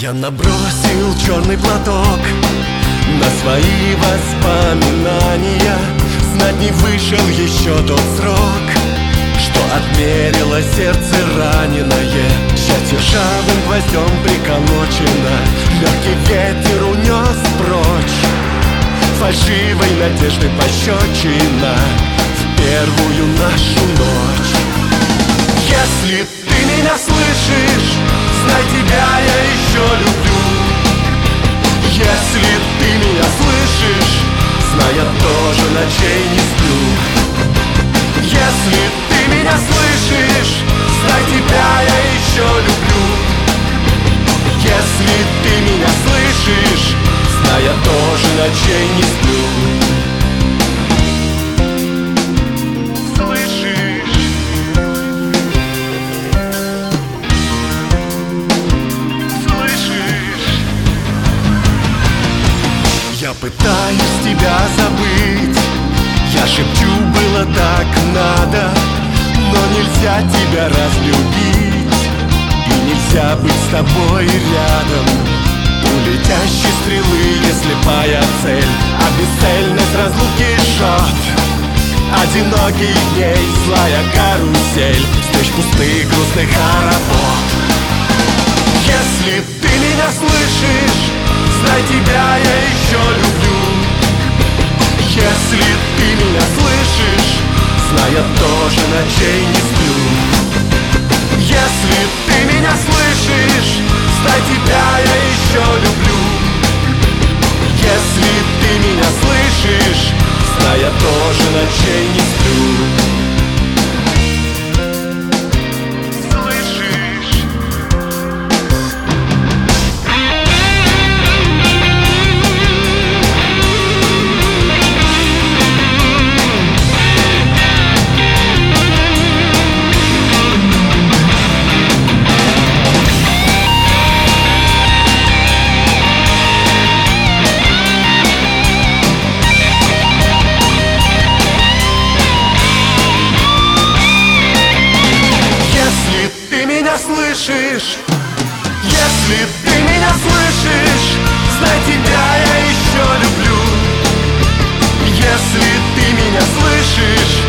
Я набросил черный платок на свои воспоминания. Знать не вышел еще тот срок, что отмерило сердце раненое. Счастье ржавым гвоздем приколочено, легкий ветер унес прочь. Фальшивой надежды пощечина в первую нашу ночь. Если ты меня слышишь, знай, тебя я еще люблю. Если ты меня слышишь, знай, я тоже ночей не сплю. Если ты меня слышишь, знай, тебя я еще люблю. Если ты меня слышишь, знай, я тоже ночей не сплю. Я пытаюсь тебя забыть, я шепчу, было так надо, но нельзя тебя разлюбить, и нельзя быть с тобой рядом. У летящей стрелы есть слепая цель, а бесцельность разлуки жжет. Одиноких дней злая карусель, встреч пустых грустных хоровод. Если ты меня слышишь, знай, тебя я еще люблю. Если ты меня слышишь, знай, я тоже ночей не сплю. Если ты меня слышишь, знай, тебя я еще люблю. Если ты меня слышишь, знай, я тоже ночей не сплю. Слышишь? Если ты меня слышишь, знай, тебя я еще люблю. Если ты меня слышишь,